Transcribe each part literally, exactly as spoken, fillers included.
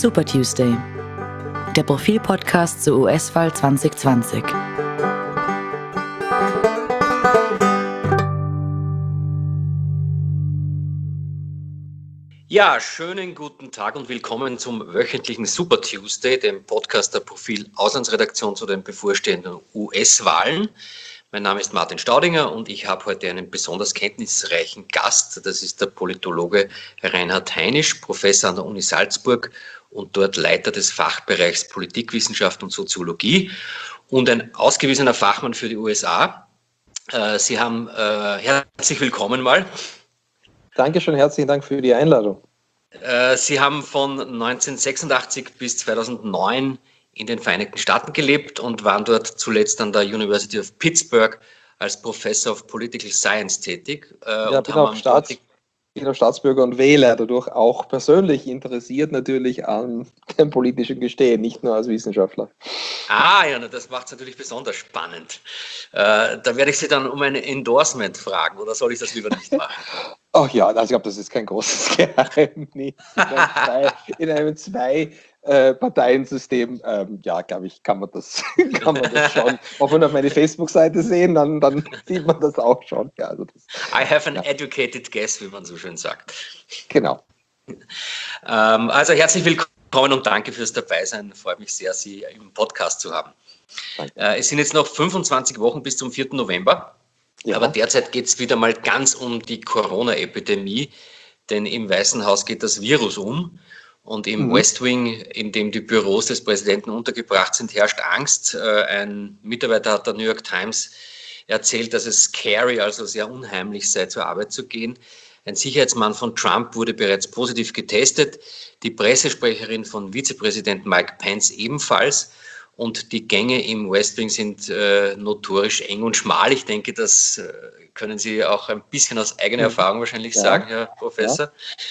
Super Tuesday, der Profil-Podcast zur U S-Wahl zwanzig zwanzig. Ja, schönen guten Tag und willkommen zum wöchentlichen Super Tuesday, dem Podcast der Profil-Auslandsredaktion zu den bevorstehenden U S-Wahlen. Mein Name ist Martin Staudinger und ich habe heute einen besonders kenntnisreichen Gast. Das ist der Politologe Reinhard Heinisch, Professor an der Uni Salzburg und dort Leiter des Fachbereichs Politikwissenschaft und Soziologie und ein ausgewiesener Fachmann für die U S A. Sie haben äh, herzlich willkommen mal. Dankeschön, herzlichen Dank für die Einladung. Sie haben von neunzehnhundertsechsundachtzig bis zweitausendneun in den Vereinigten Staaten gelebt und waren dort zuletzt an der University of Pittsburgh als Professor of Political Science tätig. Ja, und bin, haben auch Staats, bin auch Staatsbürger und Wähler, dadurch auch persönlich interessiert natürlich an dem politischen Gestehen, nicht nur als Wissenschaftler. Ah, ja, das macht es natürlich besonders spannend. Äh, da werde ich Sie dann um ein Endorsement fragen, oder soll ich das lieber nicht machen? Ach ja, also ich glaube, das ist kein großes Geheimnis. In einem Zwei-Parteien-System, ähm, ja, glaube ich, kann man, das, kann man das schon. Auch wenn wir auf meine Facebook-Seite sehen, dann, dann sieht man das auch schon. Ja, also das, I have an ja. educated guess, wie man so schön sagt. Genau. Ähm, also herzlich willkommen und danke fürs Dabeisein. Freut mich sehr, Sie im Podcast zu haben. Äh, es sind jetzt noch fünfundzwanzig Wochen bis zum vierten November. Ja. Aber derzeit geht es wieder mal ganz um die Corona-Epidemie, denn im Weißen Haus geht das Virus um und im mhm. West Wing, in dem die Büros des Präsidenten untergebracht sind, herrscht Angst. Ein Mitarbeiter hat der New York Times erzählt, dass es scary, also sehr unheimlich sei, zur Arbeit zu gehen. Ein Sicherheitsmann von Trump wurde bereits positiv getestet, die Pressesprecherin von Vizepräsident Mike Pence ebenfalls. Und die Gänge im West Wing sind äh, notorisch eng und schmal. Ich denke, das äh, können Sie auch ein bisschen aus eigener Erfahrung wahrscheinlich ja. sagen, Herr Professor.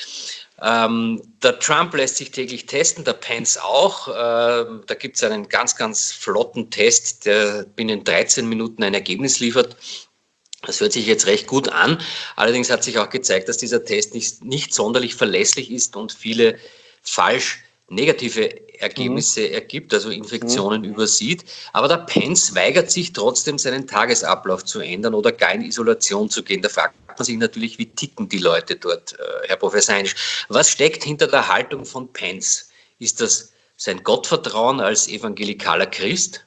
Ja. Ähm, der Trump lässt sich täglich testen, der Pence auch. Äh, da gibt es einen ganz, ganz flotten Test, der binnen dreizehn Minuten ein Ergebnis liefert. Das hört sich jetzt recht gut an. Allerdings hat sich auch gezeigt, dass dieser Test nicht, nicht sonderlich verlässlich ist und viele falsch negative Ergebnisse mhm. ergibt, also Infektionen mhm. übersieht. Aber der Pence weigert sich trotzdem, seinen Tagesablauf zu ändern oder gar in Isolation zu gehen. Da fragt man sich natürlich, wie ticken die Leute dort, Herr Professor Heinisch. Was steckt hinter der Haltung von Pence? Ist das sein Gottvertrauen als evangelikaler Christ?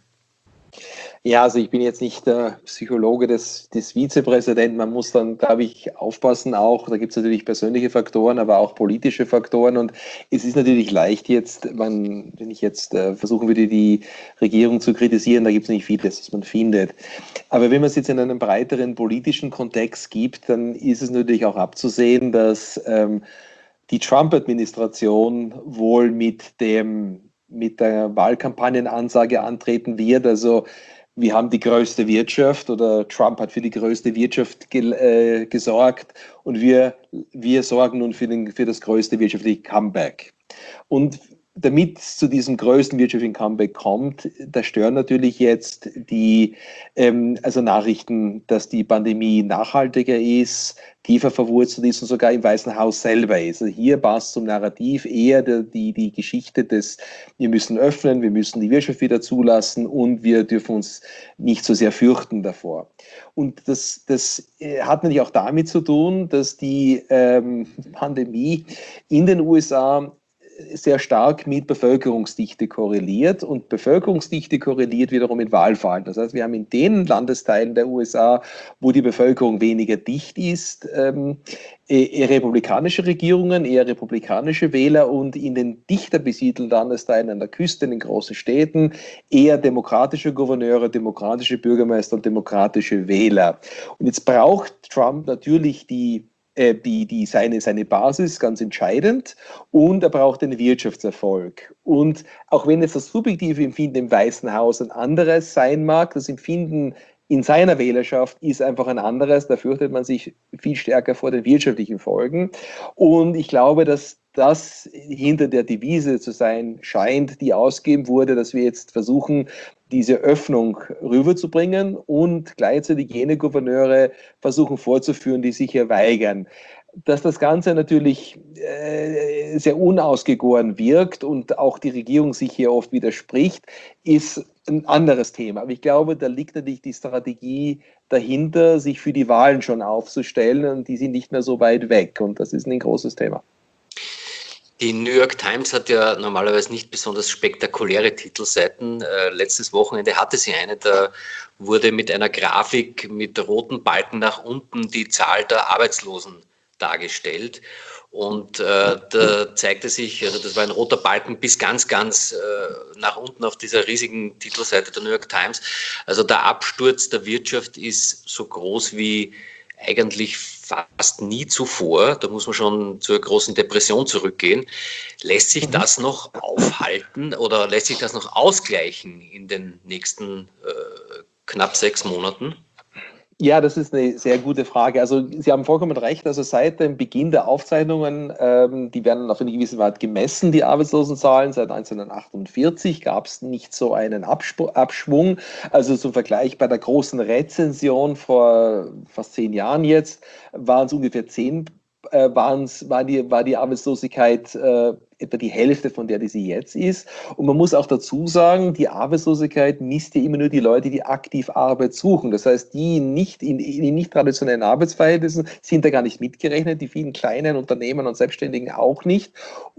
Ja, also ich bin jetzt nicht der Psychologe des, des Vizepräsidenten. Man muss dann, glaube ich, aufpassen auch. Da gibt es natürlich persönliche Faktoren, aber auch politische Faktoren. Und es ist natürlich leicht jetzt, man, wenn ich jetzt äh, versuchen würde, die Regierung zu kritisieren, da gibt es nicht vieles, was man findet. Aber wenn man es jetzt in einem breiteren politischen Kontext gibt, dann ist es natürlich auch abzusehen, dass ähm, die Trump-Administration wohl mit dem mit der Wahlkampagnenansage antreten wird. Also wir haben die größte Wirtschaft oder Trump hat für die größte Wirtschaft ge äh, gesorgt und wir, wir sorgen nun für, den, für das größte wirtschaftliche Comeback. Und damit es zu diesem größten wirtschaftlichen Comeback kommt, da stören natürlich jetzt die ähm, also Nachrichten, dass die Pandemie nachhaltiger ist, tiefer verwurzelt ist und sogar im Weißen Haus selber ist. Also hier passt zum Narrativ eher die, die, die Geschichte des, wir müssen öffnen, wir müssen die Wirtschaft wieder zulassen und wir dürfen uns nicht so sehr fürchten davor. Und das, das hat natürlich auch damit zu tun, dass die ähm, Pandemie in den U S A sehr stark mit Bevölkerungsdichte korreliert und Bevölkerungsdichte korreliert wiederum mit Wahlverhalten. Das heißt, wir haben in den Landesteilen der U S A, wo die Bevölkerung weniger dicht ist, ähm, eher republikanische Regierungen, eher republikanische Wähler und in den dichter besiedelten Landesteilen an der Küste, in den großen Städten, eher demokratische Gouverneure, demokratische Bürgermeister und demokratische Wähler. Und jetzt braucht Trump natürlich die Die, die seine, seine Basis, ganz entscheidend, und er braucht einen Wirtschaftserfolg. Und auch wenn jetzt das subjektive Empfinden im Weißen Haus ein anderes sein mag, das Empfinden in seiner Wählerschaft ist einfach ein anderes, da fürchtet man sich viel stärker vor den wirtschaftlichen Folgen. Und ich glaube, dass das hinter der Devise zu sein scheint, die ausgegeben wurde, dass wir jetzt versuchen, diese Öffnung rüberzubringen und gleichzeitig jene Gouverneure versuchen vorzuführen, die sich hier weigern. dass das Ganze natürlich äh, sehr unausgegoren wirkt und auch die Regierung sich hier oft widerspricht, ist ein anderes Thema. Aber ich glaube, da liegt natürlich die Strategie dahinter, sich für die Wahlen schon aufzustellen, und die sind nicht mehr so weit weg, und das ist ein großes Thema. Die New York Times hat ja normalerweise nicht besonders spektakuläre Titelseiten. Äh, letztes Wochenende hatte sie eine, da wurde mit einer Grafik mit roten Balken nach unten die Zahl der Arbeitslosen dargestellt. Und äh, da zeigte sich, also das war ein roter Balken bis ganz, ganz äh, nach unten auf dieser riesigen Titelseite der New York Times. Also der Absturz der Wirtschaft ist so groß wie eigentlich fast nie zuvor. Da muss man schon zur großen Depression zurückgehen. Lässt sich das noch aufhalten oder lässt sich das noch ausgleichen in den nächsten äh, knapp sechs Monaten? Ja, das ist eine sehr gute Frage. Also Sie haben vollkommen recht. Also seit dem Beginn der Aufzeichnungen, ähm, die werden auf eine gewisse Weise gemessen, die Arbeitslosenzahlen. Seit neunzehnhundertachtundvierzig gab es nicht so einen Absp- Abschwung. Also zum Vergleich bei der großen Rezension vor fast zehn Jahren jetzt, waren es ungefähr zehn, äh, waren's, war, die, war die Arbeitslosigkeit äh, etwa die Hälfte von der, die sie jetzt ist. Und man muss auch dazu sagen, die Arbeitslosigkeit misst ja immer nur die Leute, die aktiv Arbeit suchen. Das heißt, die nicht in, in nicht traditionellen Arbeitsverhältnissen sind da gar nicht mitgerechnet, die vielen kleinen Unternehmen und Selbstständigen auch nicht.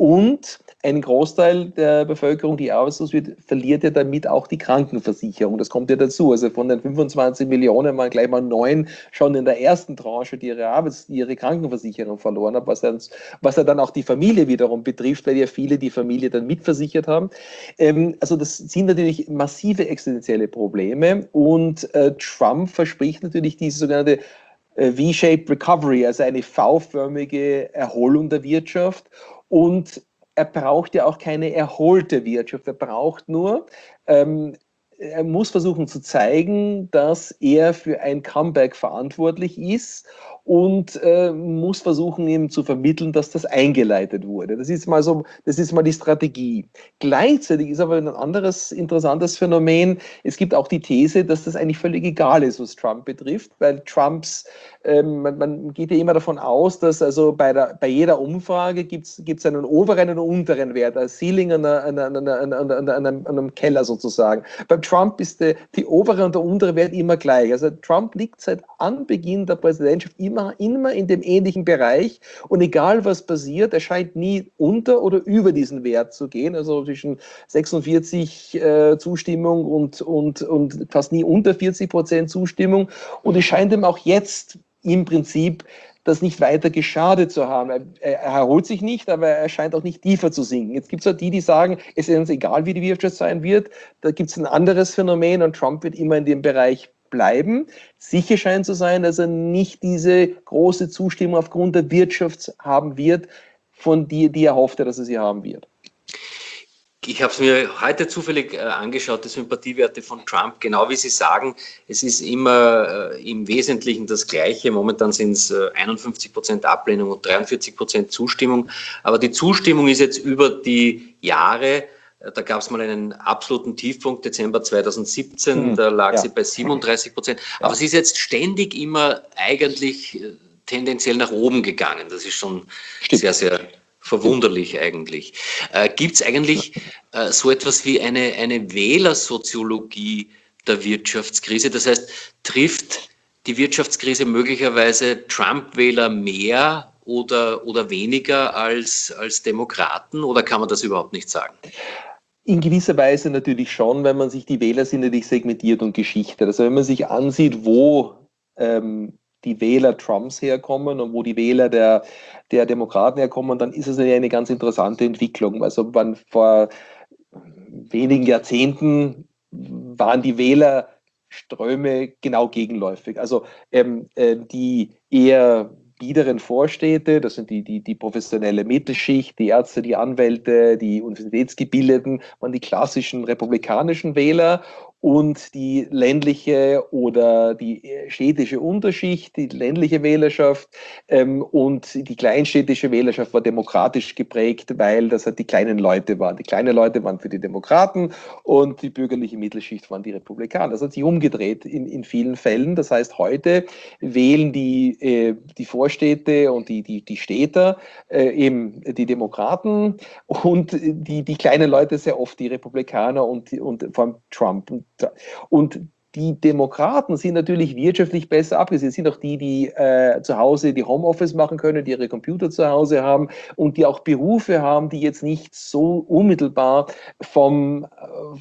Und ein Großteil der Bevölkerung, die arbeitslos wird, verliert ja damit auch die Krankenversicherung. Das kommt ja dazu. Also von den fünfundzwanzig Millionen waren gleich mal neun schon in der ersten Tranche, die ihre, Arbeits-, ihre Krankenversicherung verloren haben, was, dann, was ja dann auch die Familie wiederum betrifft, weil ja viele die Familie dann mitversichert haben. Ähm, also das sind natürlich massive existenzielle Probleme, und äh, Trump verspricht natürlich diese sogenannte äh, V-shaped Recovery, also eine V-förmige Erholung der Wirtschaft, und er braucht ja auch keine erholte Wirtschaft, er braucht nur, ähm, er muss versuchen zu zeigen, dass er für ein Comeback verantwortlich ist, und äh, muss versuchen, ihm zu vermitteln, dass das eingeleitet wurde. Das ist mal so, das ist mal die Strategie. Gleichzeitig ist aber ein anderes interessantes Phänomen. Es gibt auch die These, dass das eigentlich völlig egal ist, was Trump betrifft, weil Trumps, ähm, man, man geht ja immer davon aus, dass also bei, der, bei jeder Umfrage gibt es einen oberen und unteren Wert, ein Ceiling an, an, an, an, an, an, an einem Keller sozusagen. Beim Trump ist die, die obere und der untere Wert immer gleich. Also Trump liegt seit Anbeginn der Präsidentschaft immer immer in dem ähnlichen Bereich, und egal was passiert, er scheint nie unter oder über diesen Wert zu gehen, also zwischen sechsundvierzig äh, Zustimmung und, und, und fast nie unter vierzig Prozent Zustimmung, und es scheint ihm auch jetzt im Prinzip das nicht weiter geschadet zu haben. Er, er erholt sich nicht, aber er scheint auch nicht tiefer zu sinken. Jetzt gibt es auch die, die sagen, es ist uns egal, wie die Wirtschaft sein wird. Da gibt es ein anderes Phänomen, und Trump wird immer in dem Bereich bleiben. Sicher scheint zu sein, dass er nicht diese große Zustimmung aufgrund der Wirtschaft haben wird, von die, die er hoffte, dass er sie haben wird. Ich habe es mir heute zufällig äh, angeschaut, die Sympathiewerte von Trump. Genau wie Sie sagen, es ist immer äh, im Wesentlichen das Gleiche. Momentan sind es äh, einundfünfzig Prozent Ablehnung und dreiundvierzig Prozent Zustimmung. Aber die Zustimmung ist jetzt über die Jahre, äh, da gab es mal einen absoluten Tiefpunkt, Dezember zweitausendsiebzehn, hm, da lag ja. sie bei siebenunddreißig Prozent. Aber ja. sie ist jetzt ständig immer eigentlich äh, tendenziell nach oben gegangen. Das ist schon Stimmt. sehr, sehr verwunderlich eigentlich. Äh, Gibt es eigentlich äh, so etwas wie eine, eine Wählersoziologie der Wirtschaftskrise? Das heißt, trifft die Wirtschaftskrise möglicherweise Trump-Wähler mehr oder, oder weniger als, als Demokraten, oder kann man das überhaupt nicht sagen? In gewisser Weise natürlich schon, wenn man sich die Wähler sind natürlich segmentiert und geschichtet. Also wenn man sich ansieht, wo ähm, die Wähler Trumps herkommen und wo die Wähler der, der Demokraten herkommen, dann ist es eine ganz interessante Entwicklung. Also man, vor wenigen Jahrzehnten waren die Wählerströme genau gegenläufig. Also ähm, äh, die eher biederen Vorstädte, das sind die, die, die professionelle Mittelschicht, die Ärzte, die Anwälte, die Universitätsgebildeten, waren die klassischen republikanischen Wähler, und die ländliche oder die städtische Unterschicht, die ländliche Wählerschaft ähm, und die kleinstädtische Wählerschaft war demokratisch geprägt, weil das halt die kleinen Leute waren. Die kleinen Leute waren für die Demokraten und die bürgerliche Mittelschicht waren die Republikaner. Das hat sich umgedreht in, in vielen Fällen. Das heißt, heute wählen die, äh, die Vorstädte und die, die, die Städter äh, eben die Demokraten und die, die kleinen Leute sehr oft die Republikaner und, und vor allem Trump. Und, und die Demokraten sind natürlich wirtschaftlich besser abgesichert. Sind auch die, die äh, zu Hause die Homeoffice machen können, die ihre Computer zu Hause haben und die auch Berufe haben, die jetzt nicht so unmittelbar vom, äh,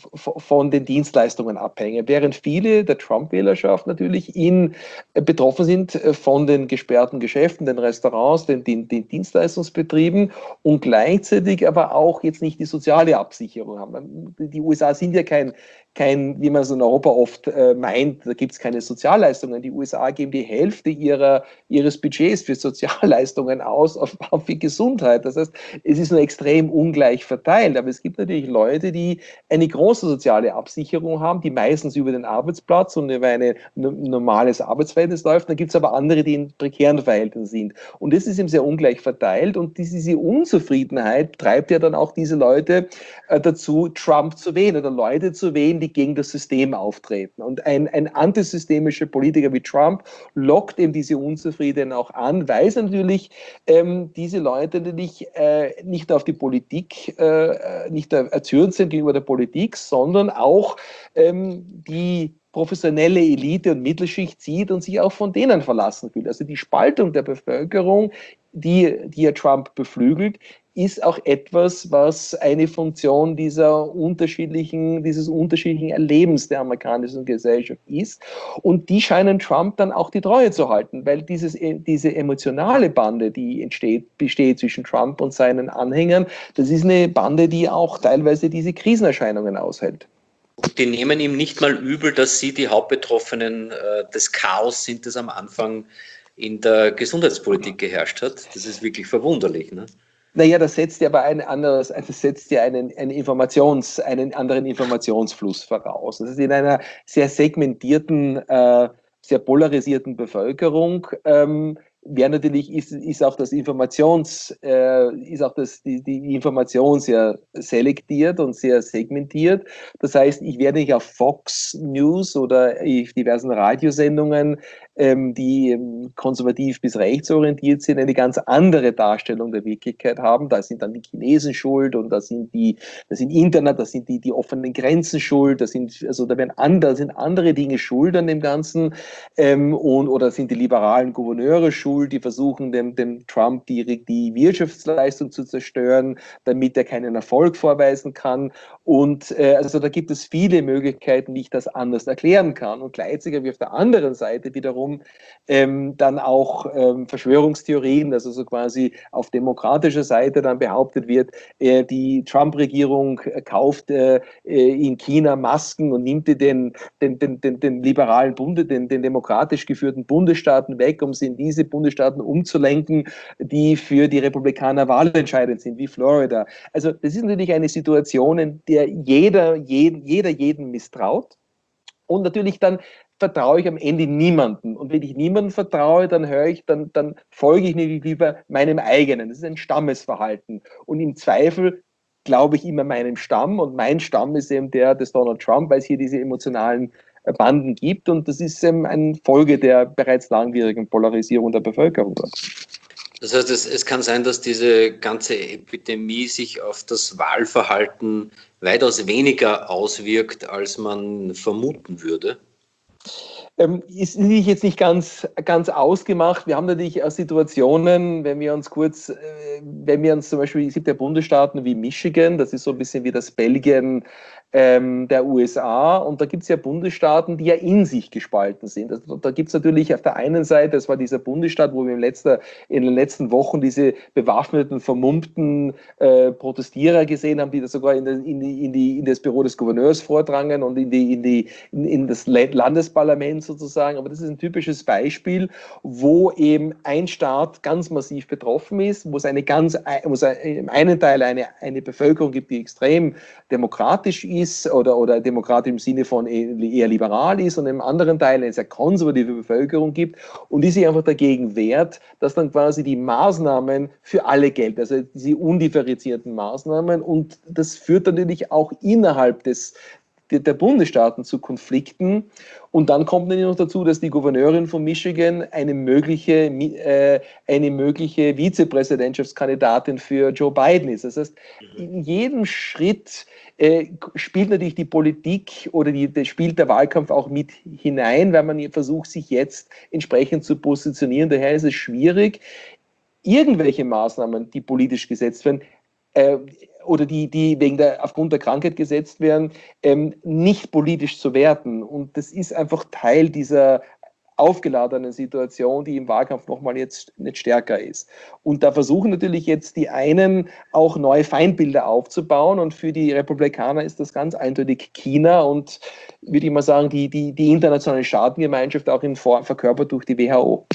von den Dienstleistungen abhängen. Während viele der Trump-Wählerschaft natürlich in, äh, betroffen sind von den gesperrten Geschäften, den Restaurants, den, den, den Dienstleistungsbetrieben und gleichzeitig aber auch jetzt nicht die soziale Absicherung haben. Die U S A sind ja kein kein, wie man es in Europa oft äh, meint, da gibt es keine Sozialleistungen. Die U S A geben die Hälfte ihrer, ihres Budgets für Sozialleistungen aus auf, auf die Gesundheit. Das heißt, es ist nur extrem ungleich verteilt. Aber es gibt natürlich Leute, die eine große soziale Absicherung haben, die meistens über den Arbeitsplatz und über ein normales Arbeitsverhältnis läuft. Dann gibt es aber andere, die in prekären Verhältnissen sind. Und das ist eben sehr ungleich verteilt. Und diese Unzufriedenheit treibt ja dann auch diese Leute äh, dazu, Trump zu wählen oder Leute zu wählen, die gegen das System auftreten. Und ein, ein antisystemischer Politiker wie Trump lockt eben diese Unzufriedenen auch an, weil es natürlich ähm, diese Leute natürlich äh, nicht auf die Politik, äh, nicht erzürnt sind gegenüber der Politik, sondern auch ähm, die professionelle Elite und Mittelschicht sieht und sich auch von denen verlassen fühlt. Also die Spaltung der Bevölkerung, die, die ja Trump beflügelt, ist auch etwas, was eine Funktion dieser unterschiedlichen, dieses unterschiedlichen Erlebens der amerikanischen Gesellschaft ist. Und die scheinen Trump dann auch die Treue zu halten, weil dieses, diese emotionale Bande, die entsteht, besteht zwischen Trump und seinen Anhängern, das ist eine Bande, die auch teilweise diese Krisenerscheinungen aushält. Die nehmen ihm nicht mal übel, dass sie die Hauptbetroffenen äh, des Chaos sind, das am Anfang in der Gesundheitspolitik geherrscht hat. Das ist wirklich verwunderlich, ne? Naja, das setzt ja aber ein anderes, also setzt ja einen, einen, Informations-, einen anderen Informationsfluss voraus. Das ist in einer sehr segmentierten, äh, sehr polarisierten Bevölkerung. Ähm, wäre natürlich, ist, ist auch das Informations, äh, ist auch das, die, die Information sehr selektiert und sehr segmentiert. Das heißt, ich werde nicht auf Fox News oder auf diversen Radiosendungen, ähm, die ähm, konservativ bis rechtsorientiert sind, eine ganz andere Darstellung der Wirklichkeit haben. Da sind dann die Chinesen schuld und da sind die, das sind Internet, da sind die, die offenen Grenzen schuld, da sind, also da werden andere, sind andere Dinge schuld an dem Ganzen, ähm, und, oder sind die liberalen Gouverneure schuld, die versuchen, dem, dem Trump die, die Wirtschaftsleistung zu zerstören, damit er keinen Erfolg vorweisen kann. Und äh, also da gibt es viele Möglichkeiten, wie ich das anders erklären kann. Und gleichzeitig wie auf der anderen Seite wiederum ähm, dann auch ähm, Verschwörungstheorien, also so quasi auf demokratischer Seite dann behauptet wird, äh, die Trump-Regierung kauft äh, in China Masken und nimmt die den, den, den, den, den liberalen Bunde, den, den demokratisch geführten Bundesstaaten weg, um sie in diese Bundesstaaten umzulenken, die für die Republikaner wahlentscheidend sind, wie Florida. Also das ist natürlich eine Situation, in der jeder, jeden, jeder jeden misstraut und natürlich dann vertraue ich am Ende niemanden. Und wenn ich niemandem vertraue, dann höre ich, dann, dann folge ich nicht lieber meinem eigenen. Das ist ein Stammesverhalten. Und im Zweifel glaube ich immer meinem Stamm und mein Stamm ist eben der des Donald Trump, weil es hier diese emotionalen Banden gibt und das ist ähm, eine Folge der bereits langwierigen Polarisierung der Bevölkerung. Das heißt, es, es kann sein, dass diese ganze Epidemie sich auf das Wahlverhalten weitaus weniger auswirkt, als man vermuten würde? Ähm, ist nicht jetzt nicht ganz, ganz ausgemacht. Wir haben natürlich auch Situationen, wenn wir uns kurz, äh, wenn wir uns zum Beispiel, es gibt ja Bundesstaaten wie Michigan, das ist so ein bisschen wie das Belgien ähm, der U S A und da gibt es ja Bundesstaaten, die ja in sich gespalten sind. Also, da gibt es natürlich auf der einen Seite, das war dieser Bundesstaat, wo wir im letzter, in den letzten Wochen diese bewaffneten, vermummten äh, Protestierer gesehen haben, die da sogar in, den, in, die, in, die, in das Büro des Gouverneurs vordrangen und in, die, in, die, in, in das Landesparlament sozusagen. Aber das ist ein typisches Beispiel, wo eben ein Staat ganz massiv betroffen ist, wo es eine ganz, wo es im einen Teil eine, eine Bevölkerung gibt, die extrem demokratisch ist, ist oder, oder demokratisch im Sinne von eher liberal ist und im anderen Teil eine sehr konservative Bevölkerung gibt und die sich einfach dagegen wehrt, dass dann quasi die Maßnahmen für alle gelten, also diese undifferenzierten Maßnahmen, und das führt natürlich auch innerhalb des der Bundesstaaten zu Konflikten. Und dann kommt natürlich noch dazu, dass die Gouverneurin von Michigan eine mögliche, äh, eine mögliche Vizepräsidentschaftskandidatin für Joe Biden ist. Das heißt, in jedem Schritt äh, spielt natürlich die Politik oder die, die spielt der Wahlkampf auch mit hinein, weil man versucht, sich jetzt entsprechend zu positionieren. Daher ist es schwierig, irgendwelche Maßnahmen, die politisch gesetzt werden, äh, oder die, die wegen der, aufgrund der Krankheit gesetzt werden, ähm, nicht politisch zu werten. Und das ist einfach Teil dieser aufgeladenen Situation, die im Wahlkampf nochmal jetzt nicht stärker ist. Und da versuchen natürlich jetzt die einen auch neue Feindbilder aufzubauen, und für die Republikaner ist das ganz eindeutig China und, würde ich mal sagen, die, die, die internationale Staatengemeinschaft, auch in Form verkörpert durch die W H O.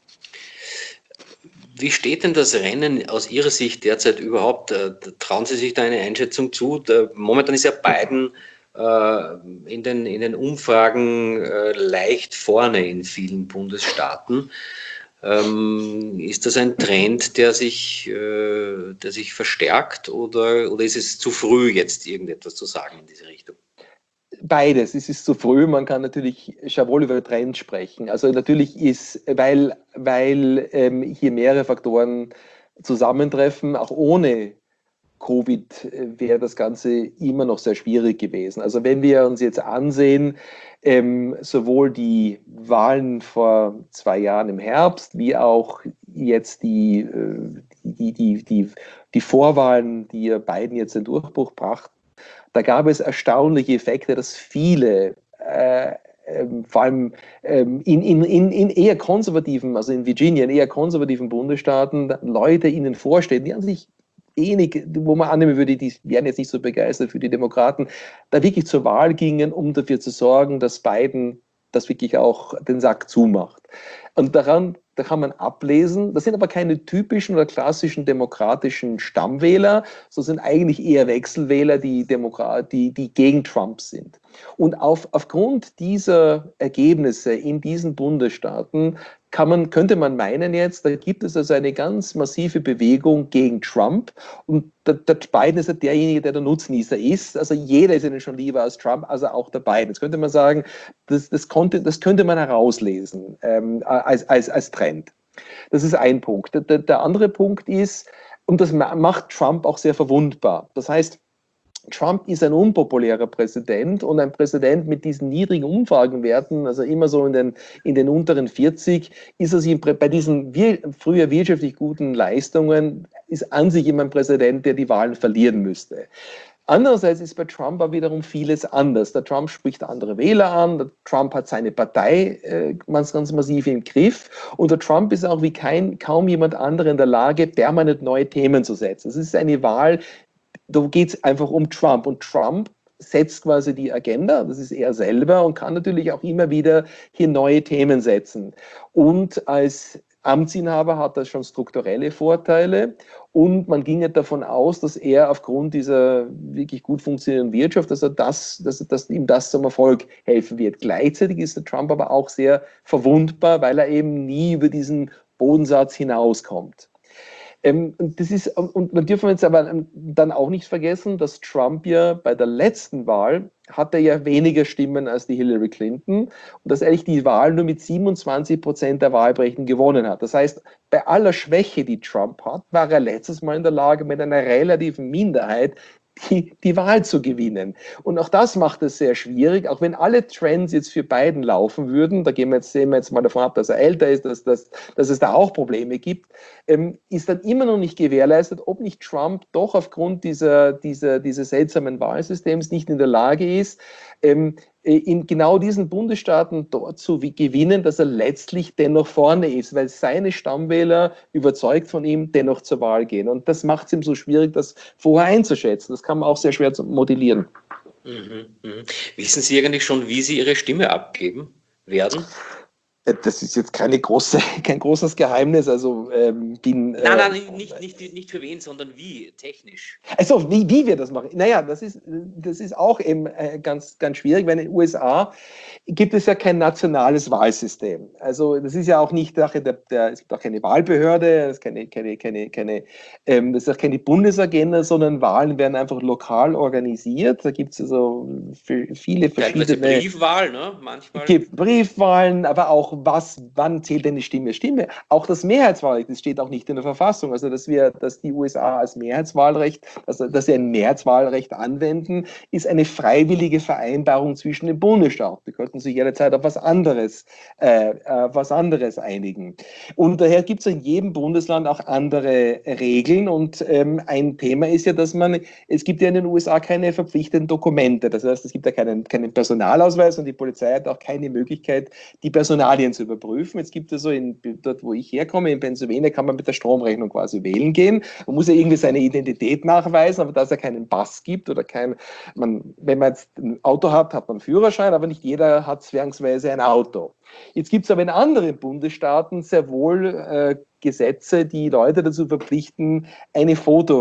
Wie steht denn das Rennen aus Ihrer Sicht derzeit überhaupt? Trauen Sie sich da eine Einschätzung zu? Momentan ist ja Biden äh, in, den, in den Umfragen äh, leicht vorne in vielen Bundesstaaten. Ähm, ist das ein Trend, der sich, äh, der sich verstärkt, oder, oder ist es zu früh, jetzt irgendetwas zu sagen in diese Richtung? Beides. Es ist zu früh. Man kann natürlich sehr wohl über Trend sprechen. Also natürlich ist, weil, weil ähm, hier mehrere Faktoren zusammentreffen, auch ohne Covid wäre das Ganze immer noch sehr schwierig gewesen. Also wenn wir uns jetzt ansehen, ähm, sowohl die Wahlen vor zwei Jahren im Herbst, wie auch jetzt die, die, die, die, die Vorwahlen, die Biden jetzt den Durchbruch brachten, da gab es erstaunliche Effekte, dass viele, äh, ähm, vor allem ähm, in, in, in eher konservativen, also in Virginia, in eher konservativen Bundesstaaten, Leute ihnen vorstehen, die an sich wenig, wo man annehmen würde, die wären jetzt nicht so begeistert für die Demokraten, da wirklich zur Wahl gingen, um dafür zu sorgen, dass Biden das wirklich auch den Sack zumacht. Und daran, da kann man ablesen, das sind aber keine typischen oder klassischen demokratischen Stammwähler, sondern sind eigentlich eher Wechselwähler, die, Demokrat, die, die gegen Trump sind. Und auf, aufgrund dieser Ergebnisse in diesen Bundesstaaten kann man, könnte man meinen jetzt, da gibt es also eine ganz massive Bewegung gegen Trump, und der, der Biden ist ja derjenige, der der Nutznießer ist. Also jeder ist ihnen schon lieber als Trump, also auch der Biden. Jetzt könnte man sagen, das, das, konnte, das könnte man herauslesen ähm, als, als, als Trend. Das ist ein Punkt. Der, der andere Punkt ist, und das macht Trump auch sehr verwundbar. Das heißt, Trump ist ein unpopulärer Präsident, und ein Präsident mit diesen niedrigen Umfragenwerten, also immer so in den, in den unteren vierzig, ist er sich bei diesen wir, früher wirtschaftlich guten Leistungen, ist an sich immer ein Präsident, der die Wahlen verlieren müsste. Andererseits ist bei Trump aber wiederum vieles anders. Der Trump spricht andere Wähler an, der Trump hat seine Partei äh, ganz, ganz massiv im Griff, und der Trump ist auch wie kein, kaum jemand anderer in der Lage, permanent neue Themen zu setzen. Es ist eine Wahl, da geht es einfach um Trump, und Trump setzt quasi die Agenda, das ist er selber, und kann natürlich auch immer wieder hier neue Themen setzen. Und als Amtsinhaber hat er schon strukturelle Vorteile, und man ging ja davon aus, dass er aufgrund dieser wirklich gut funktionierenden Wirtschaft, dass, er das, dass, dass ihm das zum Erfolg helfen wird. Gleichzeitig ist der Trump aber auch sehr verwundbar, weil er eben nie über diesen Bodensatz hinauskommt. Ähm, und, das ist, und man dürfen jetzt aber dann auch nicht vergessen, dass Trump ja bei der letzten Wahl hatte ja weniger Stimmen als die Hillary Clinton, und dass eigentlich die Wahl nur mit siebenundzwanzig Prozent der Wahlberechtigten gewonnen hat. Das heißt, bei aller Schwäche, die Trump hat, war er letztes Mal in der Lage, mit einer relativen Minderheit Die, die Wahl zu gewinnen. Und auch das macht es sehr schwierig, auch wenn alle Trends jetzt für Biden laufen würden, da gehen wir jetzt, sehen wir jetzt mal davon ab, dass er älter ist, dass, dass, dass es da auch Probleme gibt, ähm, ist dann immer noch nicht gewährleistet, ob nicht Trump doch aufgrund dieser, dieser, dieses seltsamen Wahlsystems nicht in der Lage ist, ähm, in genau diesen Bundesstaaten dort zu gewinnen, dass er letztlich dennoch vorne ist, weil seine Stammwähler überzeugt von ihm dennoch zur Wahl gehen. Und das macht es ihm so schwierig, das vorher einzuschätzen. Das kann man auch sehr schwer modellieren. Mhm, mh. Wissen Sie eigentlich schon, wie Sie Ihre Stimme abgeben werden? Das ist jetzt keine große, kein großes Geheimnis. Also ähm, bin. Nein, nein, äh, nicht, nicht, nicht für wen, sondern wie, technisch. Also wie, wie wir das machen. Naja, das ist, das ist auch eben äh, ganz, ganz schwierig, weil in den U S A gibt es ja kein nationales Wahlsystem. Also das ist ja auch nicht Sache der, der es gibt auch keine Wahlbehörde, es ist keine, keine, keine, keine, ähm, das ist auch keine Bundesagenda, sondern Wahlen werden einfach lokal organisiert. Da gibt es also viele verschiedene. Briefwahl, ne? Manchmal. Es gibt Briefwahlen, aber auch was, wann zählt eine Stimme? Stimme. Auch das Mehrheitswahlrecht, das steht auch nicht in der Verfassung. Also dass wir, dass die U S A als Mehrheitswahlrecht, also dass sie ein Mehrheitswahlrecht anwenden, ist eine freiwillige Vereinbarung zwischen den Bundesstaaten. Die könnten sich jederzeit auf was anderes, äh, äh, was anderes einigen. Und daher gibt es in jedem Bundesland auch andere Regeln. Und ähm, ein Thema ist ja, dass man, es gibt ja in den U S A keine verpflichtenden Dokumente. Das heißt, es gibt ja keinen, keinen Personalausweis und die Polizei hat auch keine Möglichkeit, die Personalien zu überprüfen. Jetzt gibt es so, in, dort wo ich herkomme, in Pennsylvania, kann man mit der Stromrechnung quasi wählen gehen. Man muss ja irgendwie seine Identität nachweisen, aber da es ja keinen Pass gibt oder kein, man, wenn man jetzt ein Auto hat, hat man einen Führerschein, aber nicht jeder hat zwangsweise ein Auto. Jetzt gibt es aber in anderen Bundesstaaten sehr wohl äh, Gesetze, die Leute dazu verpflichten, eine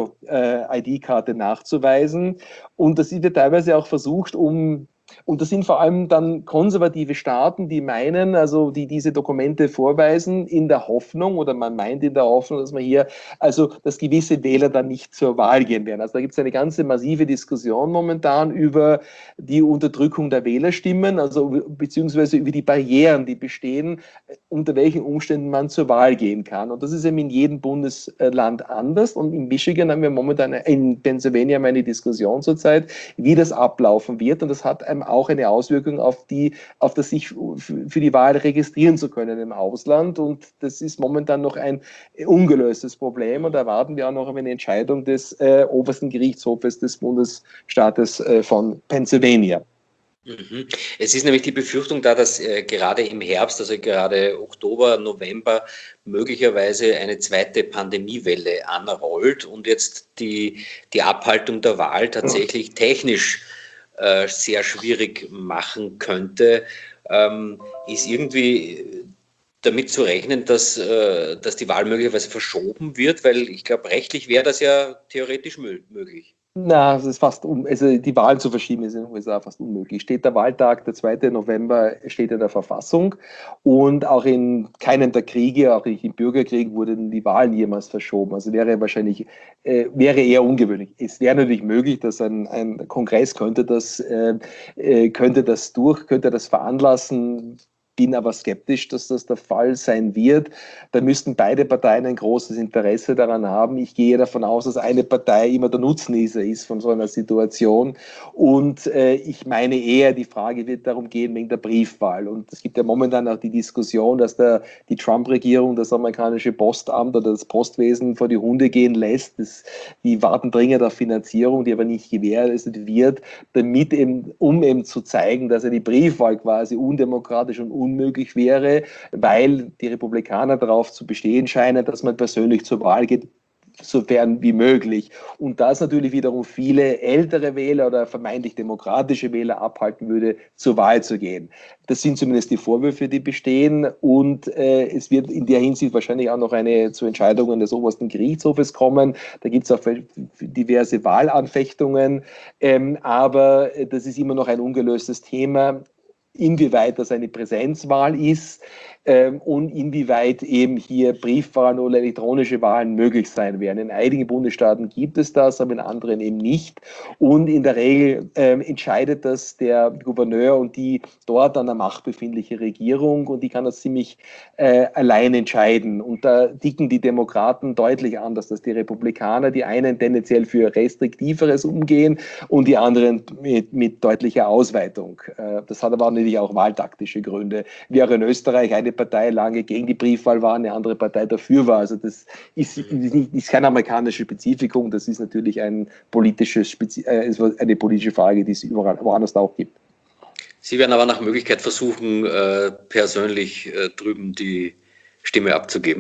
Foto-I D-Karte äh, nachzuweisen. Und das wird teilweise auch versucht, um Und das sind vor allem dann konservative Staaten, die meinen, also die diese Dokumente vorweisen, in der Hoffnung, oder man meint in der Hoffnung, dass man hier, also dass gewisse Wähler dann nicht zur Wahl gehen werden. Also da gibt es eine ganze massive Diskussion momentan über die Unterdrückung der Wählerstimmen, also beziehungsweise über die Barrieren, die bestehen, unter welchen Umständen man zur Wahl gehen kann. Und das ist eben in jedem Bundesland anders. Und in Michigan haben wir momentan, in Pennsylvania haben wir eine Diskussion zurzeit, wie das ablaufen wird. Und das hat einem auch eine Auswirkung auf die, auf das sich für die Wahl registrieren zu können im Ausland. Und das ist momentan noch ein ungelöstes Problem. Und da warten wir auch noch auf eine Entscheidung des äh, obersten Gerichtshofes des Bundesstaates äh, von Pennsylvania. Mhm. Es ist nämlich die Befürchtung da, dass äh, gerade im Herbst, also gerade Oktober, November, möglicherweise eine zweite Pandemiewelle anrollt und jetzt die, die Abhaltung der Wahl tatsächlich technisch äh, sehr schwierig machen könnte. Ähm, ist irgendwie damit zu rechnen, dass, äh, dass die Wahl möglicherweise verschoben wird, weil ich glaube, rechtlich wäre das ja theoretisch möglich. Na, es ist fast um, also die Wahlen zu verschieben ist in den U S A fast unmöglich. Steht der Wahltag, der zweite November, steht in der Verfassung und auch in keinem der Kriege, auch nicht im Bürgerkrieg, wurden die Wahlen jemals verschoben. Also wäre wahrscheinlich, äh, wäre eher ungewöhnlich. Es wäre natürlich möglich, dass ein, ein Kongress könnte das, äh, könnte das durch, könnte das veranlassen. Bin aber skeptisch, dass das der Fall sein wird. Da müssten beide Parteien ein großes Interesse daran haben. Ich gehe davon aus, dass eine Partei immer der Nutznießer ist von so einer Situation. Und äh, ich meine eher, die Frage wird darum gehen wegen der Briefwahl. Und es gibt ja momentan auch die Diskussion, dass der, die Trump-Regierung das amerikanische Postamt oder das Postwesen vor die Hunde gehen lässt. Das, die warten dringend auf Finanzierung, die aber nicht gewährleistet wird, damit eben, um eben zu zeigen, dass er die Briefwahl quasi undemokratisch und unmöglich wäre, weil die Republikaner darauf zu bestehen scheinen, dass man persönlich zur Wahl geht, sofern wie möglich. Und das natürlich wiederum viele ältere Wähler oder vermeintlich demokratische Wähler abhalten würde, zur Wahl zu gehen. Das sind zumindest die Vorwürfe, die bestehen. Und äh, es wird in der Hinsicht wahrscheinlich auch noch eine zu Entscheidungen des obersten Gerichtshofes kommen. Da gibt es auch diverse Wahlanfechtungen. Ähm, aber das ist immer noch ein ungelöstes Thema, inwieweit das eine Präsenzwahl ist ähm, und inwieweit eben hier Briefwahlen oder elektronische Wahlen möglich sein werden. In einigen Bundesstaaten gibt es das, aber in anderen eben nicht. Und in der Regel ähm, entscheidet das der Gouverneur und die dort an der Macht befindliche Regierung und die kann das ziemlich äh, allein entscheiden. Und da dicken die Demokraten deutlich anders als die Republikaner. Die einen tendenziell für restriktiveres Umgehen und die anderen mit, mit deutlicher Ausweitung. Äh, das hat aber auch natürlich auch wahltaktische Gründe, wie auch in Österreich eine Partei lange gegen die Briefwahl war, eine andere Partei dafür war. Also das ist, ist keine amerikanische Spezifikum, das ist natürlich ein politisches, eine politische Frage, die es überall woanders auch gibt. Sie werden aber nach Möglichkeit versuchen, persönlich drüben die Stimme abzugeben.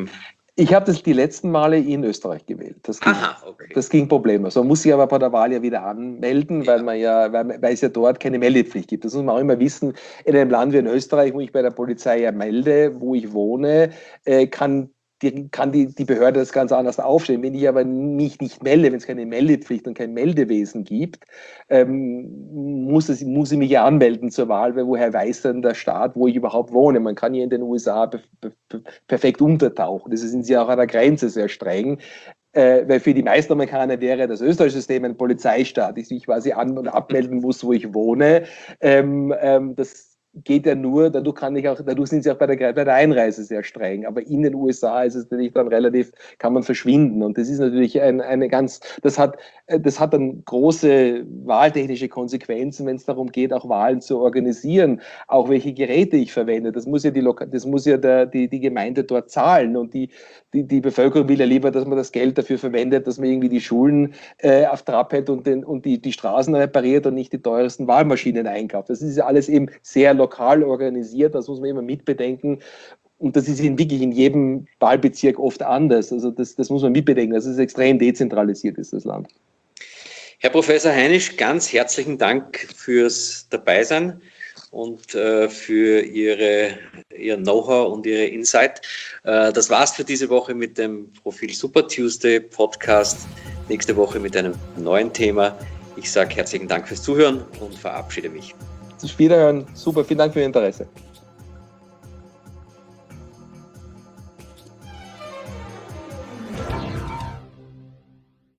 Ich habe das die letzten Male in Österreich gewählt. Das ging, Aha, okay. Das ging problemlos. Man muss sich aber bei der Wahl ja wieder anmelden, Ja. weil man ja, weil, weil es ja dort keine Meldepflicht gibt. Das muss man auch immer wissen. In einem Land wie in Österreich, wo ich bei der Polizei ja melde, wo ich wohne, äh, kann Die, kann die, die Behörde das ganz anders aufstellen. Wenn ich aber mich nicht melde, wenn es keine Meldepflicht und kein Meldewesen gibt, ähm, muss, es, muss ich mich ja anmelden zur Wahl, weil woher weiß dann der Staat, wo ich überhaupt wohne? Man kann hier in den U S A be, be, perfekt untertauchen. Das sind sie auch an der Grenze sehr streng. Äh, weil für die meisten Amerikaner wäre das österreichische System ein Polizeistaat, ich mich quasi an- und abmelden muss, wo ich wohne. Ähm, ähm, das geht ja nur, dadurch kann ich auch, dadurch sind sie auch bei der, bei der Einreise sehr streng. Aber in den U S A ist es natürlich dann relativ, kann man verschwinden. Und das ist natürlich ein, eine ganz, das hat, das hat dann große wahltechnische Konsequenzen, wenn es darum geht, auch Wahlen zu organisieren, auch welche Geräte ich verwende. Das muss ja die, das muss ja der, die, die Gemeinde dort zahlen. Und die, die, die Bevölkerung will ja lieber, dass man das Geld dafür verwendet, dass man irgendwie die Schulen äh, auf Trab hält und, den, und die, die Straßen repariert und nicht die teuersten Wahlmaschinen einkauft. Das ist ja alles eben sehr lokal organisiert, das muss man immer mitbedenken. Und das ist in, wirklich in jedem Wahlbezirk oft anders. Also das, das muss man mitbedenken. Das ist extrem dezentralisiert, ist das Land. Herr Professor Heinisch, ganz herzlichen Dank fürs Dabeisein und äh, für Ihre, Ihr Know-how und Ihre Insight. Äh, das war's für diese Woche mit dem Profil Super Tuesday Podcast. Nächste Woche mit einem neuen Thema. Ich sage herzlichen Dank fürs Zuhören und verabschiede mich. Wiederhören. Super, vielen Dank für Ihr Interesse.